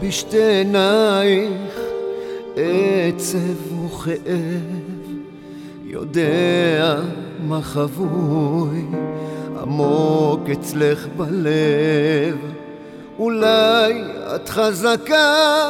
בשתי עינייך עצב וכאב, יודע מה חבוי עמוק אצלך בלב. אולי את חזקה,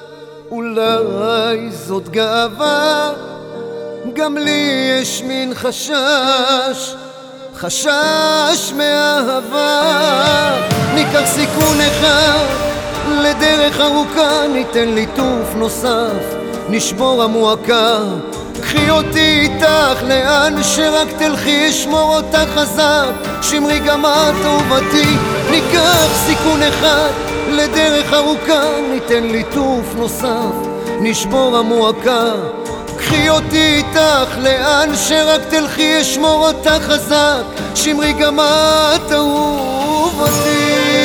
אולי זאת גאווה, גם לי יש מין חשש, חשש מאהבה. ניקח סיכון אחד לדרך ארוכה, ניתן ליטוף נוסף, נשבור המועקה. קחי אותי איתך לאן שרק תלכי, אשמור אותך חזק, שמרי גם את אהובתי. ניקח סיכון אחד לדרך ארוכה, ניתן ליטוף נוסף, נשבור המועקה. קחי אותי איתך לאן שרק תלכי, אשמור אותך חזק, שמרי גם את אהובתי.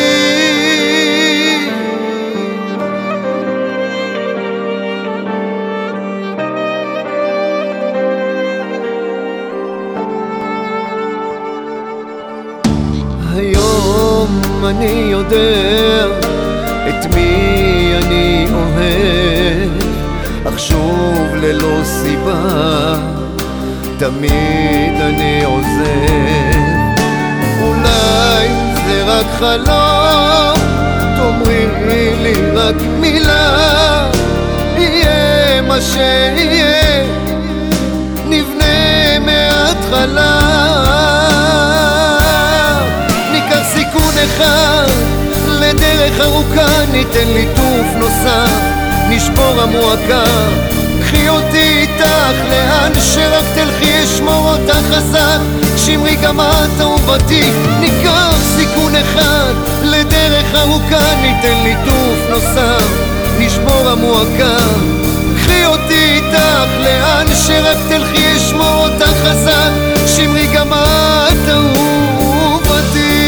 היום אני יודע את מי אני אוהב, אך שוב ללא סיבה תמיד אני עוזב. אולי זה רק חלום, תאמרי לי רק מילה, יהיה מה שיהיה, נבנה מההתחלה. ניקח סיכון אחד לדרך ארוכה, ניתן ליטוף נוסף, נשבור המועקה. קחי אותי איתך לאן שרק תלכי, אשמור אותך חזק, שמרי גם את אהובתי. ניקח סיכון אחד לדרך ארוכה, ניתן ליטוף נוסף, נשבור המועקה. קחי אותי איתך לאן שרק תלכי, אשמור אותך חזק, שמרי גם את אהובתי.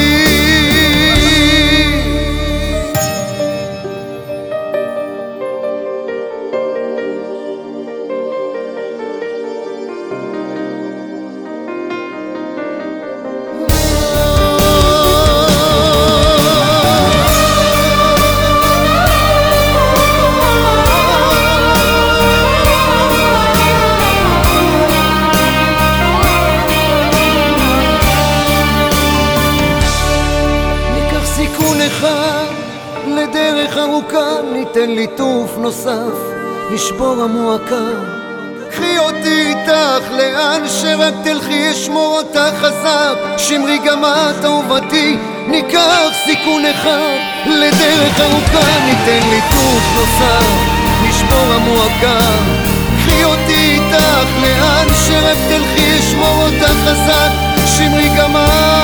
לדרך ארוכה, ניתן ליטוף נוסף, נשבור המועקה. קחי אותי איתך לאן שרק תלכי, אשמור אותך חזק, שמרי גם את אהובתי. ניקח סיכון אחד לדרך ארוכה, ניתן ליטוף נוסף, נשבור המועקה. קחי אותי איתך לאן שרק תלכי, אשמור אותך חזק, שמרי גם את